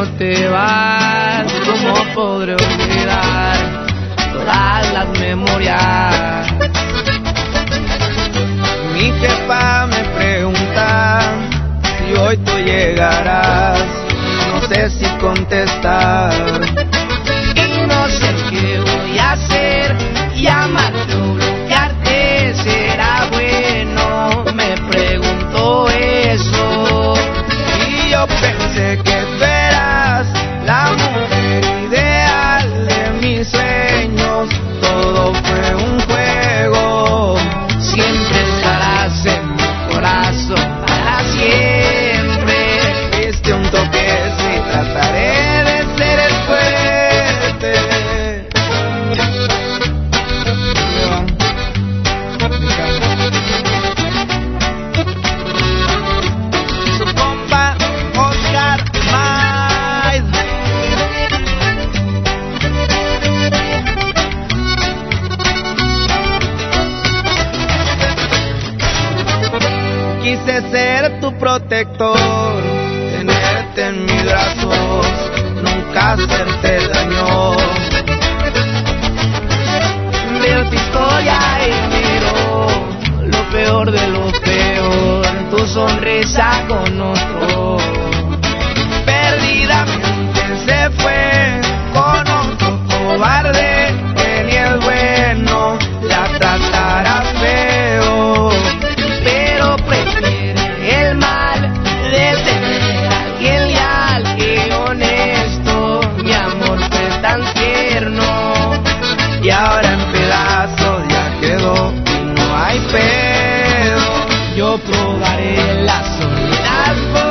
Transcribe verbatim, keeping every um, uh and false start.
no te vas, ¿cómo podré olvidar todas las memorias? Mi jefa me pregunta si hoy tú llegarás, no sé si contestar y no sé qué voy a hacer, llamarte o bloquearte será bueno, me pregunto eso y yo pensé que tú eras la mujer ideal de mis sueños, todo fue un juego, siempre estarás en mi corazón para siempre, este un toque si trataré de ser el fuerte. Su compa Oscar Maíz. Quise ser tu protector, tenerte en mis brazos, nunca hacerte daño. Veo tu historia y miro lo peor de lo peor, tu sonrisa con otro. Perdidamente se fue con otro cobarde que ni es bueno, la tratará feo, pero prefiere el mal de tener a alguien leal y honesto. Mi amor fue tan tierno y ahora en pedazos ya quedó y no hay pedo. Yo probaré la soledad.